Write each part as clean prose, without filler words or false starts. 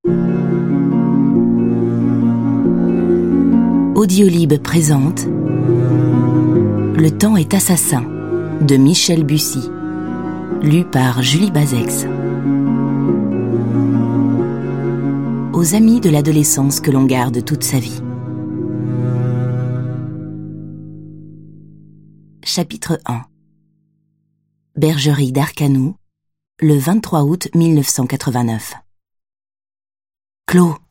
Audiolib présente Le temps est assassin de Michel Bussy, lu par Julie Bazex. Aux amis de l'adolescence que l'on garde toute sa vie. Chapitre 1. Bergerie d'Arcanou, le 23 août 1989. Clo,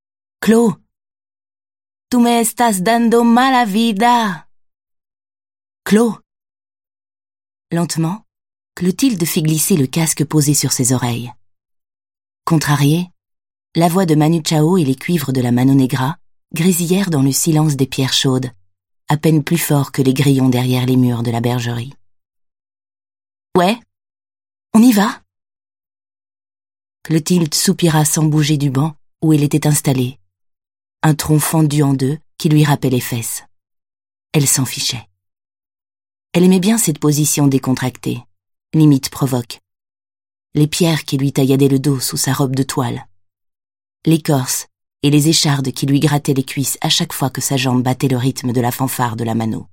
tu me estás dando mala vida. Clo. Lentement, Clotilde fit glisser le casque posé sur ses oreilles. Contrariée, la voix de Manu Chao et les cuivres de la Mano Negra grésillèrent dans le silence des pierres chaudes, à peine plus fort que les grillons derrière les murs de la bergerie. Ouais, on y va? Clotilde soupira sans bouger du banc où elle était installée, un tronc fendu en deux qui lui râpait les fesses. Elle s'en fichait. Elle aimait bien cette position décontractée, limite provoque. Les pierres qui lui tailladaient le dos sous sa robe de toile. L'écorce et les échardes qui lui grattaient les cuisses à chaque fois que sa jambe battait le rythme de la fanfare de la mano.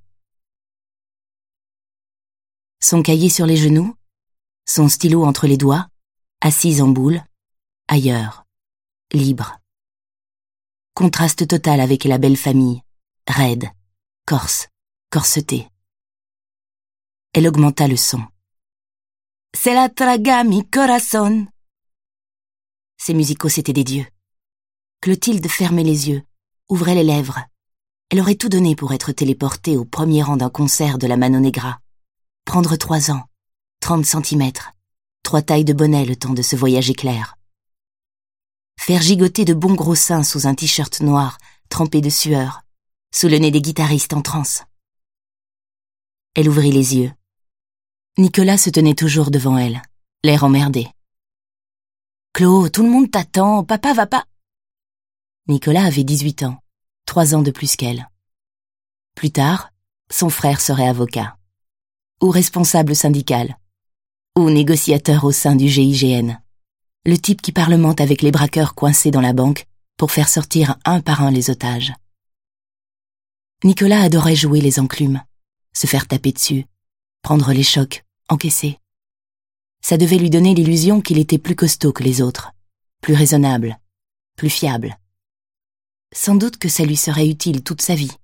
Son cahier sur les genoux, son stylo entre les doigts, assise en boule, ailleurs, libre. Contraste total avec la belle famille, raide, corse, corsetée. Elle augmenta le son. C'est la traga mi corazón. Ces musicos étaient des dieux. Clotilde fermait les yeux, ouvrait les lèvres. Elle aurait tout donné pour être téléportée au premier rang d'un concert de la Mano Negra. Prendre 3 ans, 30 centimètres, 3 tailles de bonnet le temps de ce voyage éclair. Faire gigoter de bons gros seins sous un t-shirt noir, trempé de sueur, sous le nez des guitaristes en transe. Elle ouvrit les yeux. Nicolas se tenait toujours devant elle, l'air emmerdé. « Clo, tout le monde t'attend, papa va pas... » Nicolas avait 18 ans, 3 ans de plus qu'elle. Plus tard, son frère serait avocat, ou responsable syndical, ou négociateur au sein du GIGN. Le type qui parlemente avec les braqueurs coincés dans la banque pour faire sortir un par un les otages. Nicolas adorait jouer les enclumes, se faire taper dessus, prendre les chocs, encaisser. Ça devait lui donner l'illusion qu'il était plus costaud que les autres, plus raisonnable, plus fiable. Sans doute que ça lui serait utile toute sa vie.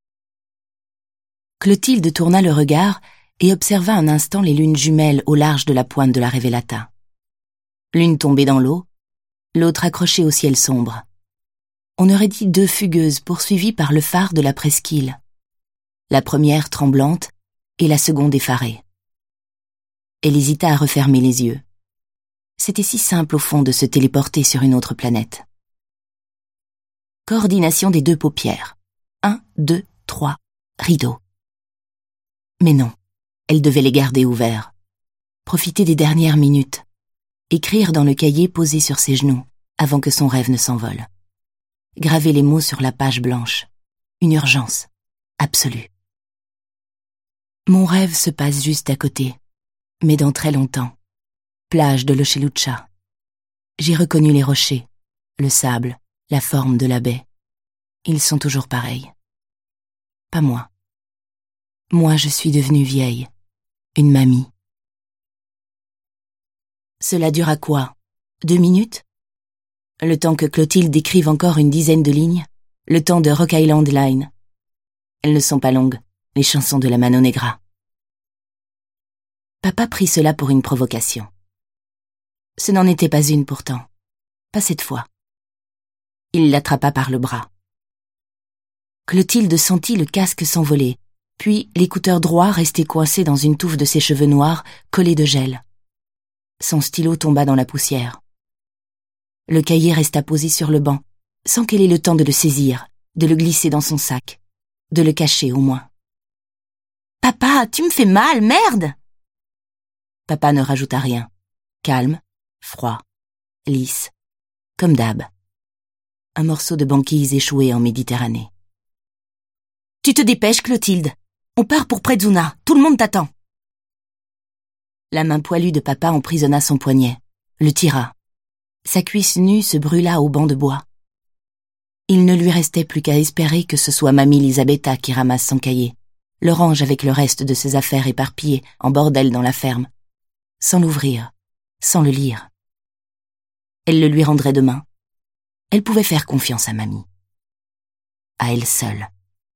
Clotilde tourna le regard et observa un instant les lunes jumelles au large de la pointe de la Révélata. L'une tombée dans l'eau, l'autre accrochée au ciel sombre. On aurait dit 2 fugueuses poursuivies par le phare de la presqu'île. La première tremblante et la seconde effarée. Elle hésita à refermer les yeux. C'était si simple au fond de se téléporter sur une autre planète. Coordination des 2 paupières. 1, 2, 3, rideau. Mais non, elle devait les garder ouverts. Profiter des dernières minutes. Écrire dans le cahier posé sur ses genoux, avant que son rêve ne s'envole. Graver les mots sur la page blanche. Une urgence, absolue. Mon rêve se passe juste à côté, mais dans très longtemps. Plage de l'Ochelucha. J'ai reconnu les rochers, le sable, la forme de la baie. Ils sont toujours pareils. Pas moi. Moi, je suis devenue vieille, une mamie. Cela dura quoi? 2 minutes? Le temps que Clotilde écrive encore une dizaine de lignes? Le temps de Rock Island Line? Elles ne sont pas longues, les chansons de la Mano Negra. Papa prit cela pour une provocation. Ce n'en était pas une pourtant. Pas cette fois. Il l'attrapa par le bras. Clotilde sentit le casque s'envoler, puis l'écouteur droit restait coincé dans une touffe de ses cheveux noirs, collés de gel. Son stylo tomba dans la poussière. Le cahier resta posé sur le banc, sans qu'elle ait le temps de le saisir, de le glisser dans son sac, de le cacher au moins. « Papa, tu me fais mal, merde !» Papa ne rajouta rien. Calme, froid, lisse, comme d'hab. Un morceau de banquise échoué en Méditerranée. « Tu te dépêches, Clotilde. On part pour Predzuna, tout le monde t'attend. » La main poilue de papa emprisonna son poignet, le tira. Sa cuisse nue se brûla au banc de bois. Il ne lui restait plus qu'à espérer que ce soit mamie Elisabetta qui ramasse son cahier, le range avec le reste de ses affaires éparpillées en bordel dans la ferme, sans l'ouvrir, sans le lire. Elle le lui rendrait demain. Elle pouvait faire confiance à mamie. À elle seule.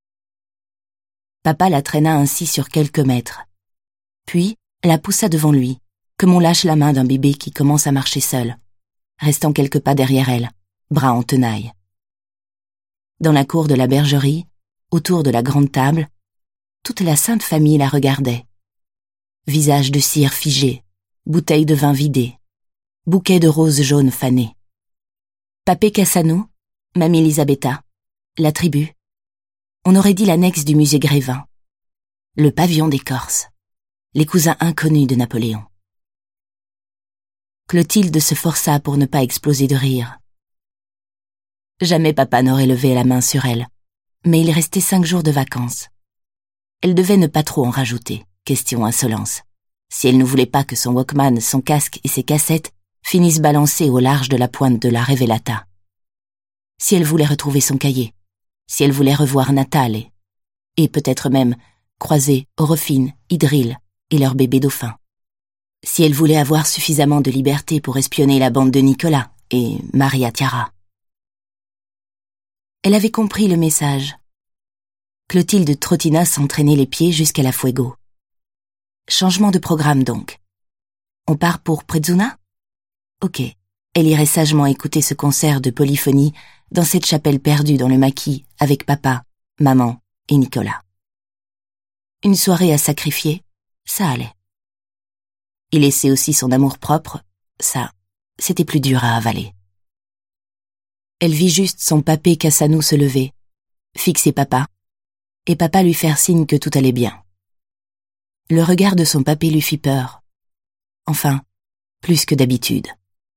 Papa la traîna ainsi sur quelques mètres, puis la poussa devant lui, comme on lâche la main d'un bébé qui commence à marcher seul, restant quelques pas derrière elle, bras en tenaille. Dans la cour de la bergerie, autour de la grande table, toute la sainte famille la regardait. Visage de cire figé, bouteille de vin vidée, bouquet de roses jaunes fanées. Papé Cassano, mamie Elisabetta, la tribu. On aurait dit l'annexe du musée Grévin. Le pavillon des Corses. Les cousins inconnus de Napoléon. Clotilde se força pour ne pas exploser de rire. Jamais papa n'aurait levé la main sur elle, mais il restait 5 jours de vacances. Elle devait ne pas trop en rajouter, question insolence, si elle ne voulait pas que son Walkman, son casque et ses cassettes finissent balancés au large de la pointe de la Revelata. Si elle voulait retrouver son cahier, si elle voulait revoir Natale, et peut-être même croiser Orofine, Idril et leur bébé dauphin. Si elle voulait avoir suffisamment de liberté pour espionner la bande de Nicolas et Maria Chiara. Elle avait compris le message. Clotilde trottina s'entraîner les pieds jusqu'à la Fuego. Changement de programme donc. On part pour Prezzuna? Ok, elle irait sagement écouter ce concert de polyphonie dans cette chapelle perdue dans le maquis avec papa, maman et Nicolas. Une soirée à sacrifier, ça allait. Y laisser aussi son amour-propre, ça, c'était plus dur à avaler. Elle vit juste son papé Cassano se lever, fixer papa, et papa lui faire signe que tout allait bien. Le regard de son papé lui fit peur. Enfin, plus que d'habitude.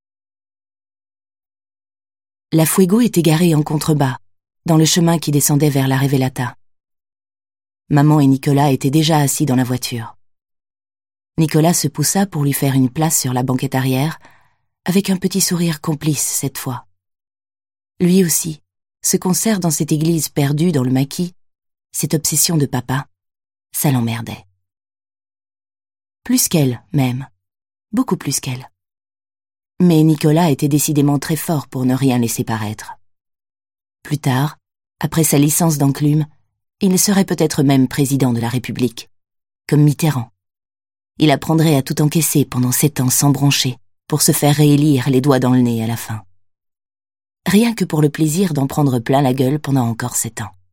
La Fuego était garée en contrebas, dans le chemin qui descendait vers la Revelata. Maman et Nicolas étaient déjà assis dans la voiture. Nicolas se poussa pour lui faire une place sur la banquette arrière, avec un petit sourire complice cette fois. Lui aussi, ce concert dans cette église perdue dans le maquis, cette obsession de papa, ça l'emmerdait. Plus qu'elle, même. Beaucoup plus qu'elle. Mais Nicolas était décidément très fort pour ne rien laisser paraître. Plus tard, après sa licence d'enclume, il serait peut-être même président de la République, comme Mitterrand. Il apprendrait à tout encaisser pendant 7 ans sans broncher, pour se faire réélire les doigts dans le nez à la fin. Rien que pour le plaisir d'en prendre plein la gueule pendant encore 7 ans.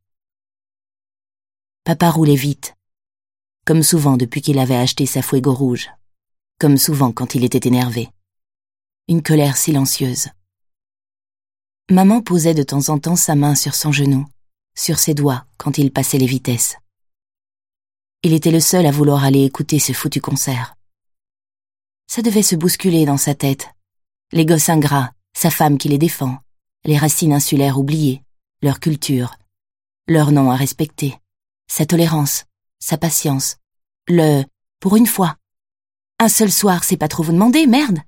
Papa roulait vite, comme souvent depuis qu'il avait acheté sa Fuego rouge, comme souvent quand il était énervé. Une colère silencieuse. Maman posait de temps en temps sa main sur son genou, sur ses doigts quand il passait les vitesses. Il était le seul à vouloir aller écouter ce foutu concert. Ça devait se bousculer dans sa tête. Les gosses ingrats, sa femme qui les défend, les racines insulaires oubliées, leur culture, leur nom à respecter, sa tolérance, sa patience, pour une fois. Un seul soir, c'est pas trop vous demander, merde!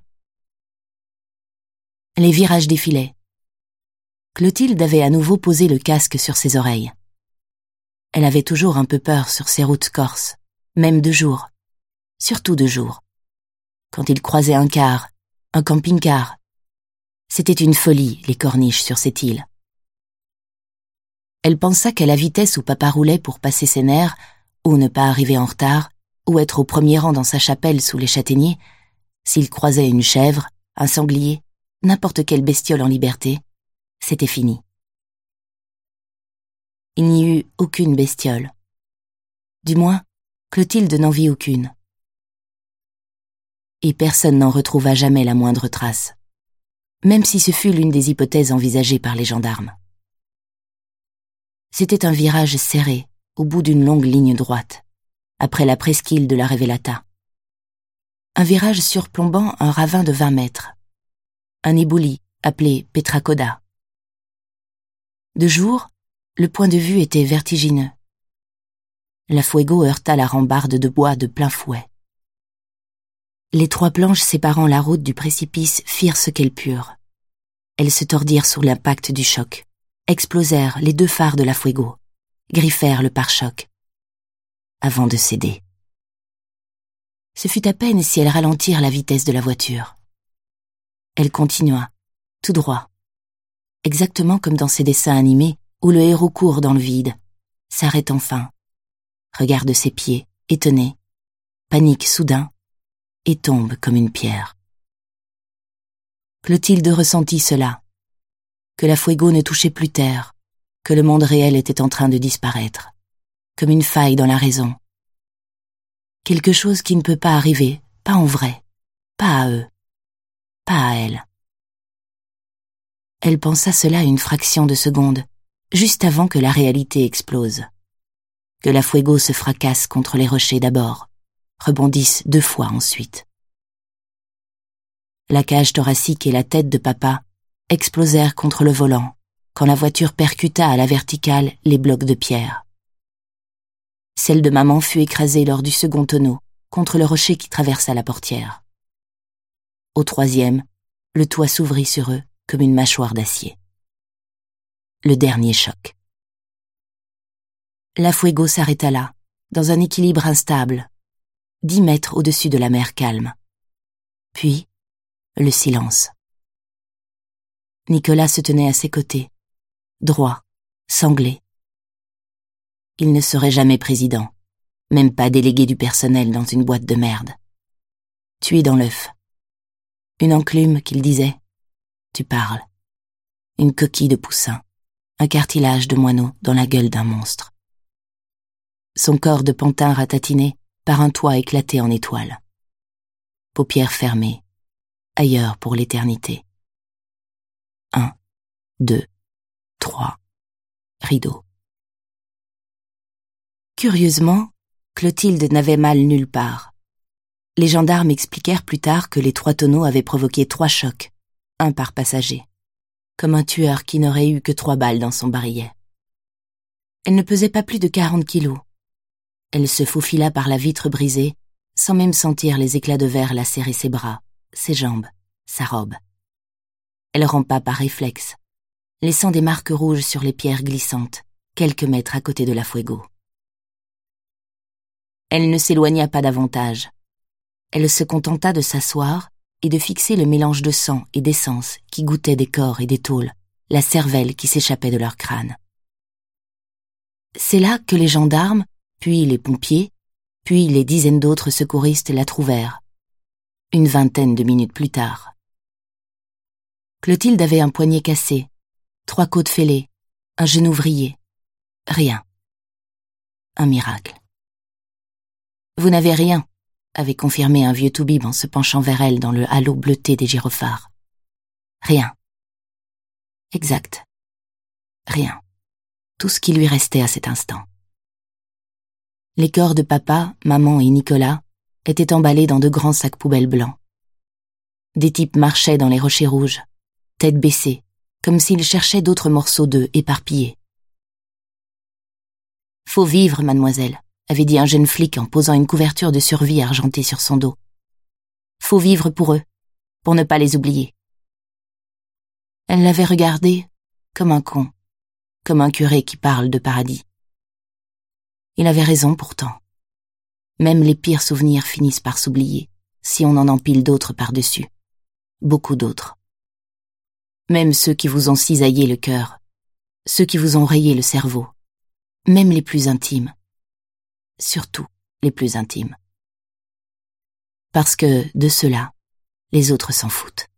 Les virages défilaient. Clotilde avait à nouveau posé le casque sur ses oreilles. Elle avait toujours un peu peur sur ces routes corses, même de jour, surtout de jour. Quand il croisait un car, un camping-car, c'était une folie, les corniches sur cette île. Elle pensa qu'à la vitesse où papa roulait pour passer ses nerfs, ou ne pas arriver en retard, ou être au premier rang dans sa chapelle sous les châtaigniers, s'il croisait une chèvre, un sanglier, n'importe quelle bestiole en liberté, c'était fini. Il n'y eut aucune bestiole. Du moins, Clotilde n'en vit aucune. Et personne n'en retrouva jamais la moindre trace, même si ce fut l'une des hypothèses envisagées par les gendarmes. C'était un virage serré, au bout d'une longue ligne droite, après la presqu'île de la Revelata. Un virage surplombant un ravin de 20 mètres. Un éboulis, appelé Petracoda. De jour, le point de vue était vertigineux. La Fuego heurta la rambarde de bois de plein fouet. Les 3 planches séparant la route du précipice firent ce qu'elles purent. Elles se tordirent sous l'impact du choc, explosèrent les 2 phares de la Fuego, griffèrent le pare-choc, avant de céder. Ce fut à peine si elles ralentirent la vitesse de la voiture. Elle continua, tout droit, exactement comme dans ces dessins animés où le héros court dans le vide, s'arrête enfin, regarde ses pieds, étonné, panique soudain, et tombe comme une pierre. Clotilde ressentit cela, que la Fuego ne touchait plus terre, que le monde réel était en train de disparaître, comme une faille dans la raison. Quelque chose qui ne peut pas arriver, pas en vrai, pas à eux, pas à elle. Elle pensa cela une fraction de seconde, juste avant que la réalité explose. Que la Fuego se fracasse contre les rochers d'abord, rebondisse 2 fois ensuite. La cage thoracique et la tête de papa explosèrent contre le volant, quand la voiture percuta à la verticale les blocs de pierre. Celle de maman fut écrasée lors du second tonneau, contre le rocher qui traversa la portière. Au 3e, le toit s'ouvrit sur eux comme une mâchoire d'acier. Le dernier choc. La Fuego s'arrêta là, dans un équilibre instable, 10 mètres au-dessus de la mer calme. Puis, le silence. Nicolas se tenait à ses côtés, droit, sanglé. Il ne serait jamais président, même pas délégué du personnel dans une boîte de merde. Tué dans l'œuf. Une enclume qu'il disait « Tu parles ». Une coquille de poussin, un cartilage de moineau dans la gueule d'un monstre. Son corps de pantin ratatiné par un toit éclaté en étoiles. Paupières fermées, ailleurs pour l'éternité. 1, 2, 3, rideau. Curieusement, Clotilde n'avait mal nulle part. Les gendarmes expliquèrent plus tard que les 3 tonneaux avaient provoqué 3 chocs, 1 par passager, comme un tueur qui n'aurait eu que 3 balles dans son barillet. Elle ne pesait pas plus de 40 kilos. Elle se faufila par la vitre brisée, sans même sentir les éclats de verre lacérer ses bras, ses jambes, sa robe. Elle rampa par réflexe, laissant des marques rouges sur les pierres glissantes, quelques mètres à côté de la Fuego. Elle ne s'éloigna pas davantage. Elle se contenta de s'asseoir et de fixer le mélange de sang et d'essence qui goûtait des corps et des tôles, la cervelle qui s'échappait de leur crâne. C'est là que les gendarmes, puis les pompiers, puis les dizaines d'autres secouristes la trouvèrent, une vingtaine de minutes plus tard. Clotilde avait un poignet cassé, 3 côtes fêlées, un genou vrillé. Rien. Un miracle. « Vous n'avez rien », avait confirmé un vieux toubib en se penchant vers elle dans le halo bleuté des gyrophares. Rien. Exact. Rien. Tout ce qui lui restait à cet instant. Les corps de papa, maman et Nicolas étaient emballés dans de grands sacs poubelles blancs. Des types marchaient dans les rochers rouges, tête baissée, comme s'ils cherchaient d'autres morceaux d'œufs éparpillés. « Faut vivre, mademoiselle », avait dit un jeune flic en posant une couverture de survie argentée sur son dos. « Faut vivre pour eux, pour ne pas les oublier. » Elle l'avait regardé comme un con, comme un curé qui parle de paradis. Il avait raison pourtant. Même les pires souvenirs finissent par s'oublier, si on en empile d'autres par-dessus. Beaucoup d'autres. Même ceux qui vous ont cisaillé le cœur, ceux qui vous ont rayé le cerveau, même les plus intimes. Surtout les plus intimes. Parce que, de cela, les autres s'en foutent.